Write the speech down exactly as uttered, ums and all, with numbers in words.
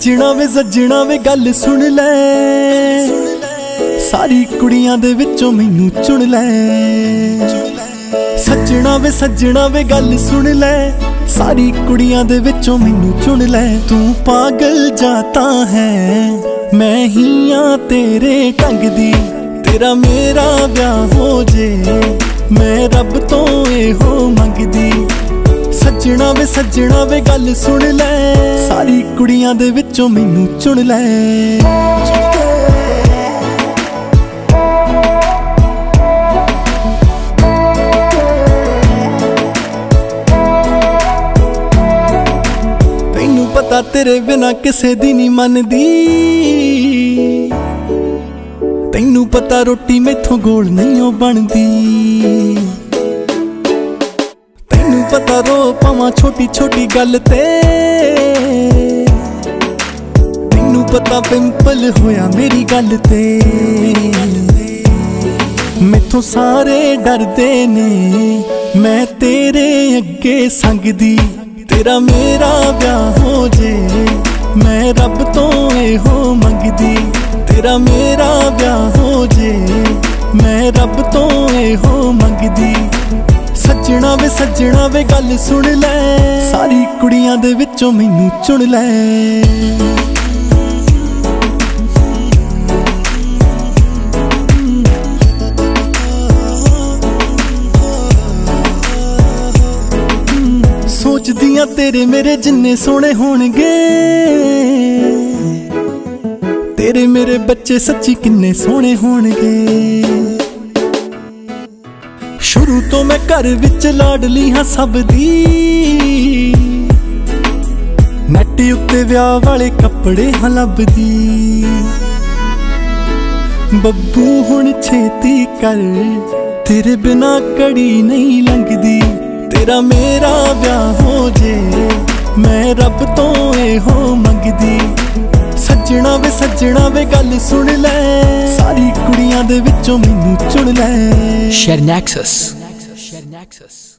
सज्जना वे सज्जना वे गल सुन ले, सारी कुड़ियां दे विचों मैनू चुन ले। सज्जना वे सज्जना वे गल सुन ले, सारी कुड़ियां दे विचों मैनू चुन ले। तू पागल जाता है मैं ही आ तेरे ढंग दी, तेरा मेरा ब्याह हो जे मैं रब तो एहो मंगदी। सज्जना वे सज्जना वे गल सुन ले, सारी कुड़ियां दे विचों मैनू चुन ले। तैनू पता तेरे बिना किसे दी नहीं मनदी, तैनू पता रोटी मैथों गोल नहीं ओ बनदी। तैनू पता रो पावां छोटी छोटी गल ते, तैनू पता पिंपल होया मेरी गल ते। मैथों सारे डरदे ने मैं तेरे अगे संगदी, तेरा मेरा ब्याह हो जे मैं रब तो एहो मंगदी। तेरा मेरा ब्याह हो जे मैं रब तो एहो मंगदी। सज्जना वे सज्जना वे गल सुन ले, सारी कुड़ियां दे विचों मैनू चुन ले। सोचदियां तेरे मेरे जिन्ने सोहने होणगे, तेरे मेरे बच्चे सच्ची किन्ने सोहने होणगे। शुरू तो मैं घर विच लाडली हाँ सब दी, नैट उत्ते व्याह वाले कपड़े हाँ लभदी। बब्बू हुण छेती कर तेरे बिना कड़ी नहीं लंघदी, तेरा मेरा ब्याह हो जे मैं रब तो एहो मंगदी। सज्जना वे सज्जना वे गल सुन ले, सारी कुड़ियां दे विचों मैनू चुन ले। Share Nexus. Share Nexus.